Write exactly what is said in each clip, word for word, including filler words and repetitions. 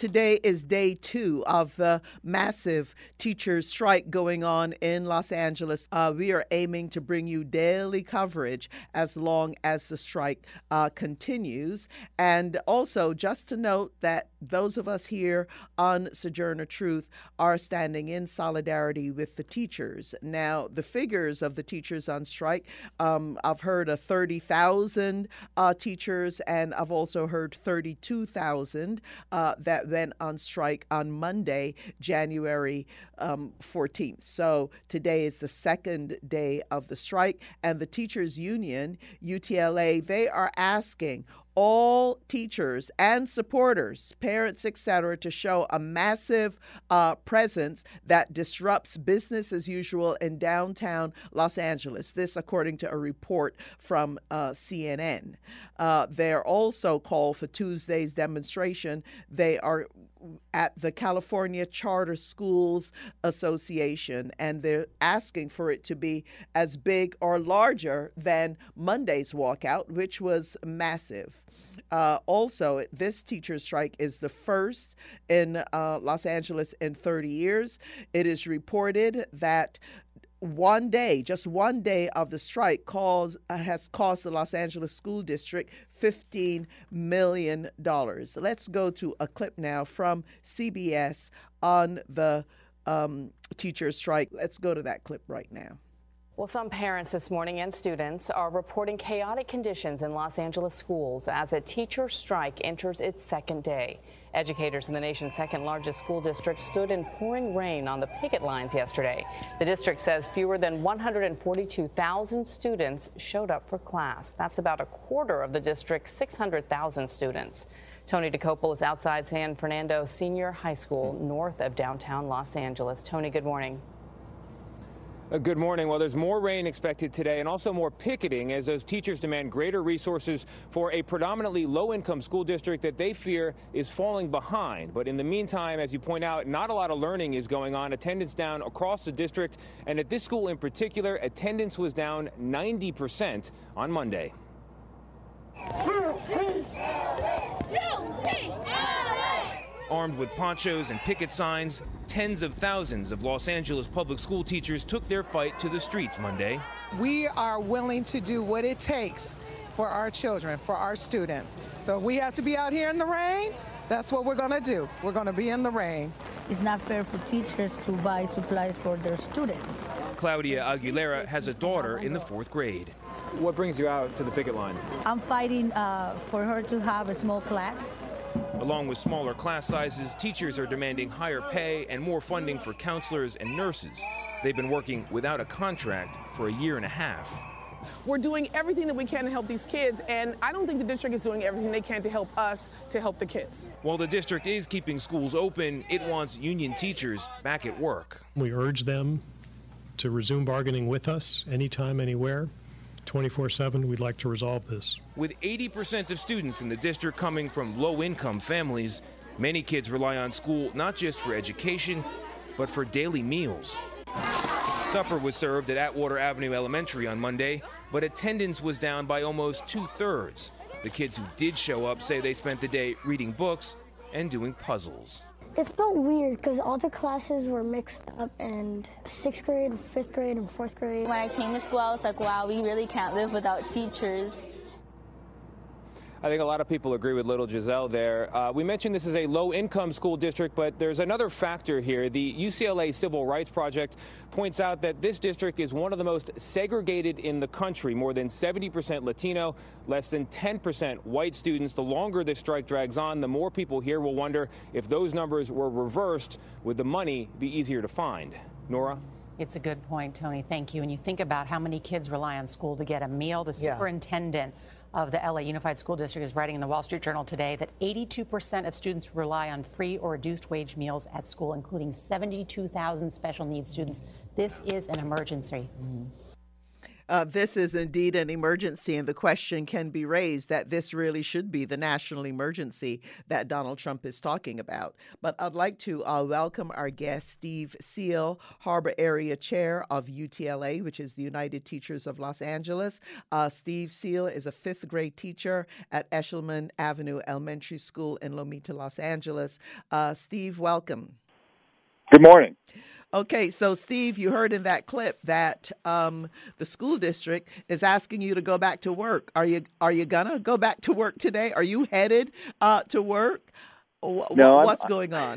today is day two of the massive teachers' strike going on in Los Angeles. Uh, we are aiming to bring you daily coverage as long as the strike uh, continues. And also, just to note that those of us here on Sojourner Truth are standing in solidarity with the teachers. Now, the figures of the teachers on strike, um, I've heard of thirty thousand uh, teachers, and I've also heard thirty-two thousand uh, that went on strike on Monday, January um, fourteenth. So today is the second day of the strike, and the teachers union, U T L A, they are asking all teachers and supporters, parents, et cetera, to show a massive uh, presence that disrupts business as usual in downtown Los Angeles. This, according to a report from uh, C N N. Uh, they're also called for Tuesday's demonstration. They are at the California Charter Schools Association, and they're asking for it to be as big or larger than Monday's walkout, which was massive. Uh, also, this teacher strike is the first in uh, Los Angeles in thirty years. It is reported that one day, just one day of the strike cause, uh, has cost the Los Angeles School District fifteen million dollars. Let's go to a clip now from C B S on the um, teacher strike. Let's go to that clip right now. Well, some parents this morning and students are reporting chaotic conditions in Los Angeles schools as a teacher strike enters its second day. Educators in the nation's second largest school district stood in pouring rain on the picket lines yesterday. The district says fewer than one hundred forty-two thousand students showed up for class. That's about a quarter of the district's six hundred thousand students. Tony DeCopel is outside San Fernando Senior High School, north of downtown Los Angeles. Tony, good morning. Uh, good morning. Well, there's more rain expected today and also more picketing as those teachers demand greater resources for a predominantly low-income school district that they fear is falling behind. But in the meantime, as you point out, not a lot of learning is going on. Attendance down across the district. And at this school in particular, attendance was down ninety percent on Monday. Armed with ponchos and picket signs, tens of thousands of Los Angeles public school teachers took their fight to the streets Monday. We are willing to do what it takes for our children, for our students. So if we have to be out here in the rain, that's what we're going to do. We're going to be in the rain. It's not fair for teachers to buy supplies for their students. Claudia Aguilera has a daughter in the fourth grade. What brings you out to the picket line? I'm fighting uh, for her to have a small class. Along with smaller class sizes, teachers are demanding higher pay and more funding for counselors and nurses. They've been working without a contract for a year and a half. We're doing everything that we can to help these kids, and I don't think the district is doing everything they can to help us to help the kids. While the district is keeping schools open, it wants union teachers back at work. We urge them to resume bargaining with us anytime, anywhere. twenty-four seven, we'd like to resolve this. With eighty percent of students in the district coming from low-income families, many kids rely on school not just for education, but for daily meals. Supper was served at Atwater Avenue Elementary on Monday, but attendance was down by almost two-thirds. The kids who did show up say they spent the day reading books and doing puzzles. It felt weird because all the classes were mixed up, and sixth grade, fifth grade, and fourth grade. When I came to school, I was like, wow, we really can't live without teachers. I think a lot of people agree with little Giselle there. Uh, we mentioned this is a low-income school district, but there's another factor here. The U C L A Civil Rights Project points out that this district is one of the most segregated in the country. More than seventy percent Latino, less than ten percent white students. The longer this strike drags on, the more people here will wonder if those numbers were reversed, would the money be easier to find? Nora? It's a good point, Tony. Thank you. And you think about how many kids rely on school to get a meal. The superintendent yeah. of the L A Unified School District is writing in the Wall Street Journal today that eighty-two percent of students rely on free or reduced wage meals at school, including seventy-two thousand special needs students. This is an emergency. Mm-hmm. Uh, this is indeed an emergency, and the question can be raised that this really should be the national emergency that Donald Trump is talking about. But I'd like to uh, welcome our guest, Steve Seal, Harbor Area Chair of U T L A, which is the United Teachers of Los Angeles. Uh, Steve Seal is a fifth grade teacher at Eshelman Avenue Elementary School in Lomita, Los Angeles. Uh, Steve, welcome. Good morning. Okay, so Steve, you heard in that clip that um, the school district is asking you to go back to work. Are you are you gonna go back to work today? Are you headed uh, to work? W- no, what's I'm, going on?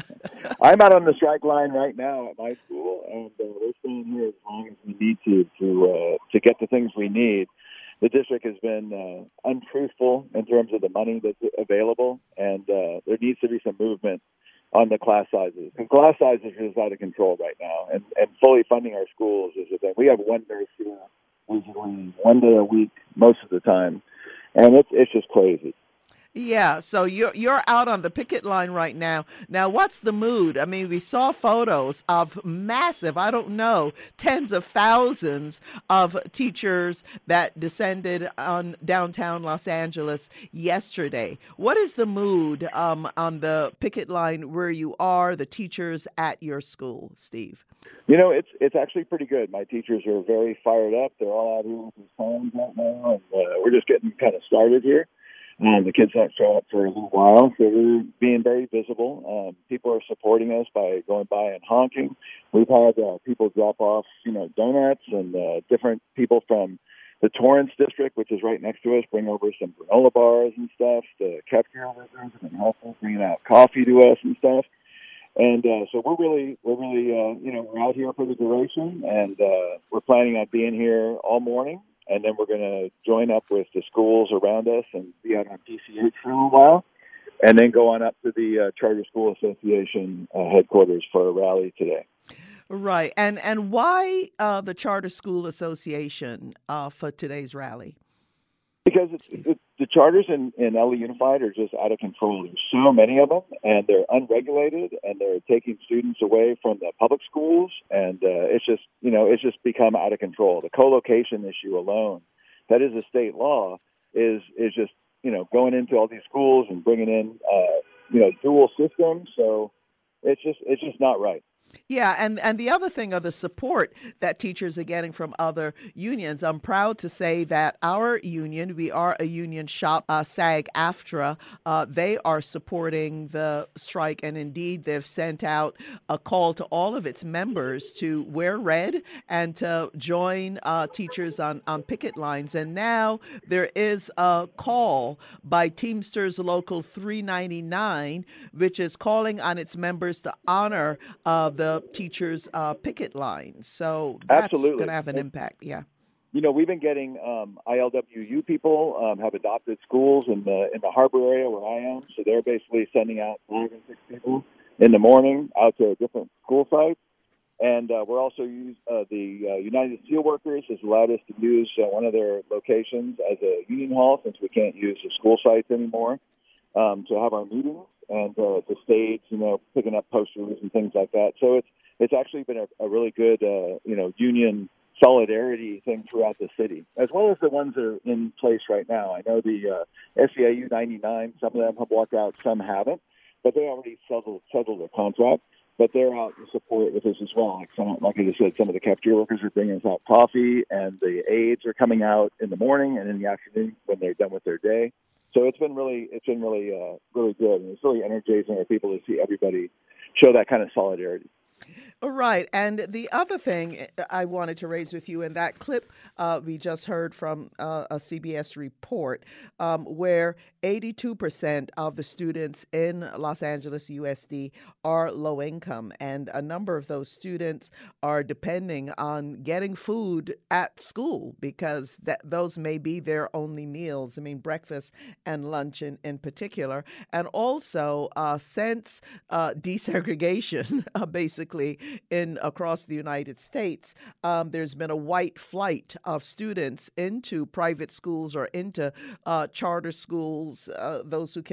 I'm out on the strike line right now at my school, and uh, we're staying here as long as we need to to uh, to get the things we need. The district has been uh, untruthful in terms of the money that's available, and uh, there needs to be some movement on the class sizes. And class sizes is out of control right now, and, and fully funding our schools is the thing. We have one nurse here, usually one day a week, most of the time, and it's it's just crazy. Yeah, so you're you're out on the picket line right now. Now, what's the mood? I mean, we saw photos of massive, I don't know, tens of thousands of teachers that descended on downtown Los Angeles yesterday. What is the mood um, on the picket line where you are, the teachers at your school, Steve? You know, it's it's actually pretty good. My teachers are very fired up. They're all out here with their phones right now, and uh, we're just getting kind of started here. Um, the kids don't show up for a little while, so we're being very visible. Um, people are supporting us by going by and honking. We've had uh, people drop off, you know, donuts, and uh, different people from the Torrance district, which is right next to us, bring over some granola bars and stuff. The cafeteria workers have been helpful, bringing out coffee to us and stuff. And uh, so we're really, we're really, uh, you know, we're out here for the duration, and uh, we're planning on being here all morning. And then we're going to join up with the schools around us and be out on P C H for a little while, and then go on up to the uh, Charter School Association uh, headquarters for a rally today. Right. And and why uh, the Charter School Association uh, for today's rally? Because it's, it, the charters in, in L A Unified are just out of control. There's so many of them, and they're unregulated, and they're taking students away from the public schools, and uh, it's just, you know, it's just become out of control. The co-location issue alone, that is a state law, is is just, you know, going into all these schools and bringing in, uh, you know, dual systems. So it's just it's just not right. Yeah, and, and the other thing are the support that teachers are getting from other unions. I'm proud to say that our union, we are a union shop, uh, SAG-AFTRA, uh, they are supporting the strike, and indeed they've sent out a call to all of its members to wear red and to join uh, teachers on, on picket lines. And now there is a call by Teamsters Local three ninety-nine, which is calling on its members to honor uh, the teachers' uh, picket lines. So that's going to have an impact. Yeah. You know, we've been getting um, I L W U people um, have adopted schools in the in the Harbor area where I am. So they're basically sending out five and six people in the morning out to different school sites. And uh, we're also use uh, the uh, United Steelworkers has allowed us to use uh, one of their locations as a union hall, since we can't use the school sites anymore, um, to have our meetings and uh, to stage, you know, picking up posters and things like that. So it's it's actually been a, a really good, uh, you know, union solidarity thing throughout the city, as well as the ones that are in place right now. I know the uh, S E I U ninety-nine, some of them have walked out, some haven't, but they already settled, settled their contract. But they're out to support with us as well. Like, some, like I just said, some of the cafeteria workers are bringing us out coffee, and the aides are coming out in the morning and in the afternoon when they're done with their day. So it's been really, it's been really, uh, really good, and it's really energizing our people to see everybody show that kind of solidarity. Right. And the other thing I wanted to raise with you in that clip uh, we just heard from uh, a C B S report um, where eighty-two percent of the students in Los Angeles U S D are low income. And a number of those students are depending on getting food at school because that those may be their only meals. I mean, breakfast and lunch in, in particular. And also, uh, since uh, desegregation, uh, basically, in across the United States, um, there's been a white flight of students into private schools or into uh, charter schools, uh, those who can af-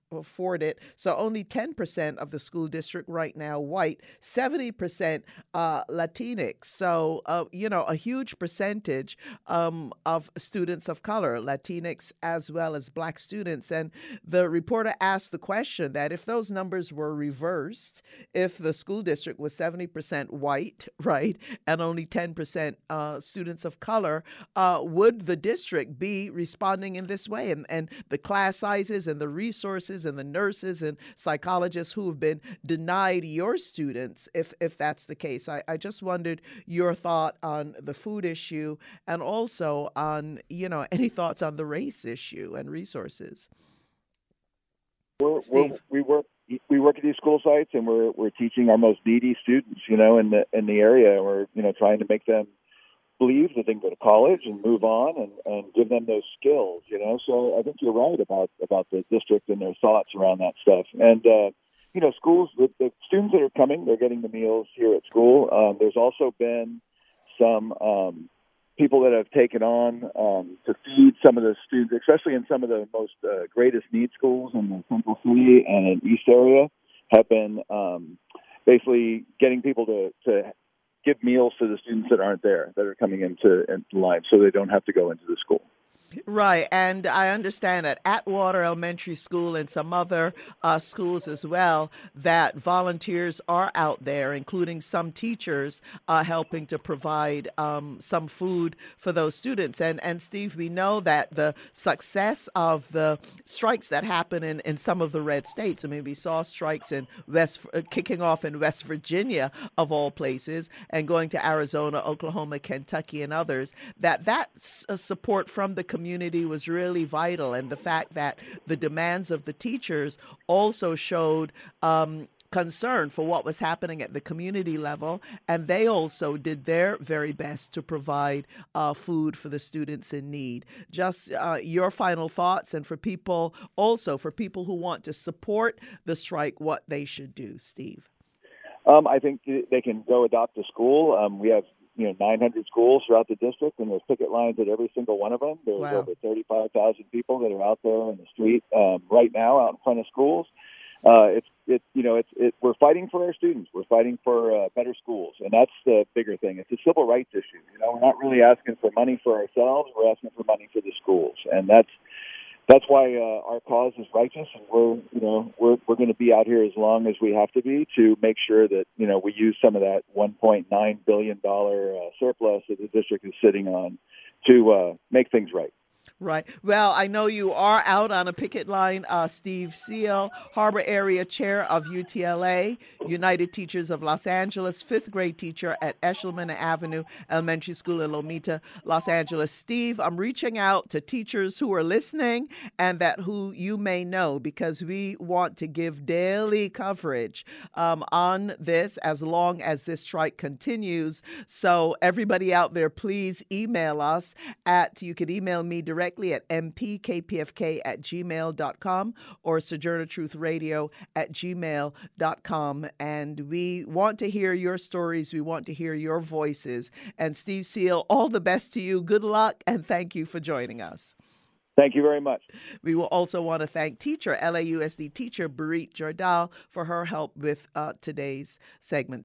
afford it. So only ten percent of the school district right now white, seventy percent uh, Latinx. So, uh, you know, a huge percentage um, of students of color, Latinx as well as Black students. And the reporter asked the question that if those numbers were reversed, if the school district was seventy percent white, right, and only ten percent uh, students of color, uh, would the district be responding in this way? And, and the class sizes and the resources and the nurses and psychologists who have been denied your students, if if that's the case. I, I just wondered your thought on the food issue and also on, you know, any thoughts on the race issue and resources. We're, we're, we work we work at these school sites, and we're we're teaching our most needy students, you know, in the in the area. We're you know trying to make them believe that they can go to college and move on and, and give them those skills, you know. So I think you're right about about the district and their thoughts around that stuff. And uh, you know, schools, the, the students that are coming, they're getting the meals here at school. Um, there's also been some um, people that have taken on um, to feed some of the students, especially in some of the most uh, greatest need schools in the Central City and in East area, have been um, basically getting people to, to give meals to the students that aren't there, that are coming into, into line, so they don't have to go into the school. Right, and I understand at Atwater Elementary School and some other uh, schools as well that volunteers are out there, including some teachers, uh, helping to provide um, some food for those students. And, and Steve, we know that the success of the strikes that happen in, in some of the red states, I mean, we saw strikes in West, uh, kicking off in West Virginia, of all places, and going to Arizona, Oklahoma, Kentucky, and others, that that uh, support from the community community was really vital, and the fact that the demands of the teachers also showed um, concern for what was happening at the community level, and they also did their very best to provide uh, food for the students in need. Just uh, your final thoughts, and for people also for people who want to support the strike, what they should do, Steve. Um, I think they can go adopt a school. Um, we have you know, nine hundred schools throughout the district, and there's picket lines at every single one of them. There's wow. over thirty-five thousand people that are out there in the street um, right now, out in front of schools. Uh, it's, it, you know, it's, it, we're fighting for our students. We're fighting for uh, better schools, and that's the bigger thing. It's a civil rights issue. You know, we're not really asking for money for ourselves. We're asking for money for the schools, and that's that's why uh, our cause is righteous, and we're, you know, we're we're going to be out here as long as we have to be to make sure that, you know, we use some of that one point nine billion dollars uh, surplus that the district is sitting on to uh, make things right. Right. Well, I know you are out on a picket line. Uh, Steve Seal, Harbor Area Chair of U T L A, United Teachers of Los Angeles, fifth grade teacher at Eshelman Avenue Elementary School in Lomita, Los Angeles. Steve, I'm reaching out to teachers who are listening and that who you may know, because we want to give daily coverage um, on this as long as this strike continues. So everybody out there, please email us at, you can email me directly at m p k p f k at gmail dot com or Sojourner Truth Radio at gmail dot com. And we want to hear your stories. We want to hear your voices. And Steve Seal, all the best to you. Good luck, and thank you for joining us. Thank you very much. We will also want to thank teacher, L A U S D teacher Barit Jardal, for her help with uh, today's segment.